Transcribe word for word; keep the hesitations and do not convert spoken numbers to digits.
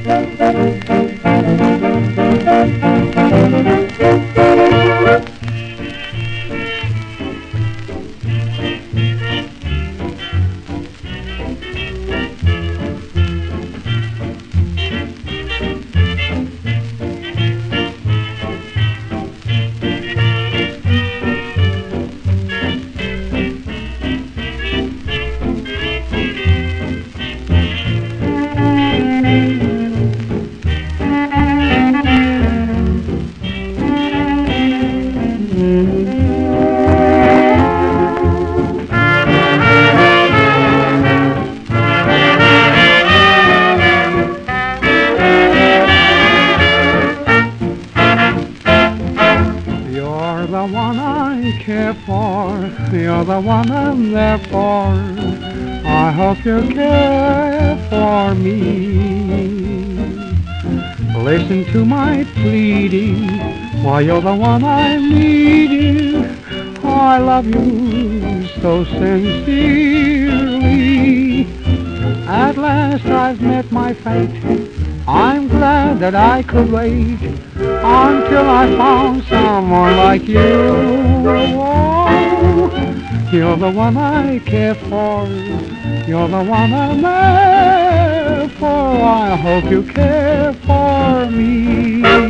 You're the one I care for, you're the one I'm there for. I hope you care for me. Listen to my pleading, why you're the one I'm needing. I love you so sincerely. At last I've met my fate, I'm glad that I could wait until I found someone like you. Oh, you're the one I care for, you're the one I'm there for. I hope you care for me.